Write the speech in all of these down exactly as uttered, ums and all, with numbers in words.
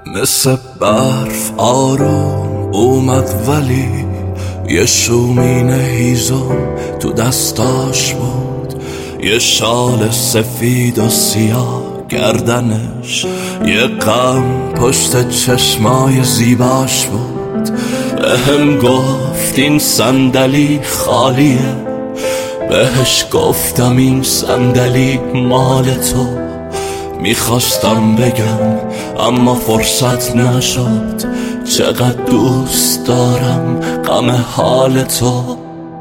مثل برف آروم اومد ولی یه شومین هیزم تو دستاش بود، یه شال سفید و سیاه گردنش، یه غم پشت چشمای زیباش بود. بهم گفت این صندلی خالیه، بهش گفتم این صندلی مال تو. میخواستم بگم اما فرصت نشد، چقدر دوست دارم غم حال تو.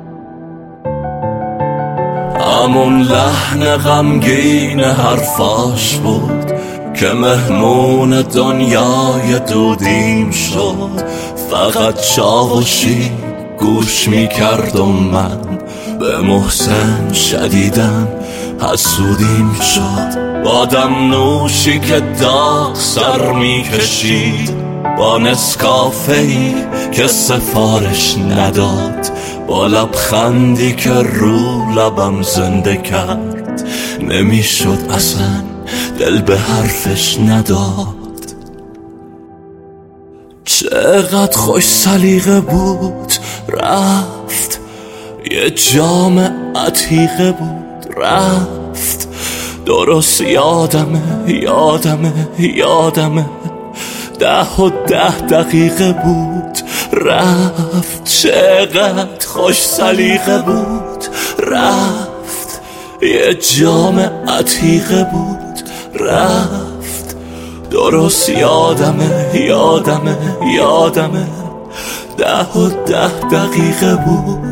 همون لحن غمگین حرفاش بود که مهمون دنیای دودیم شد. فقط چاوشی گوش میکرد و من به محسن شدیدن حسودیم شد. بادم نوشی که داغ سر میکشید، با نسکافه‌ای که سفارش نداد، با لبخندی که رو لبم زنده کرد. نمیشد اصلا دل به حرفش نداد. چقدر خوش سلیقه بود رفت، یه جام عتیقه بود رفت. درست یادمه یادمه یادمه ده و ده دقیقه بود رفت. چقدر خوش سلیقه بود رفت، یه جام عتیقه بود رفت. درست یادمه یادمه یادمه ده و ده دقیقه بود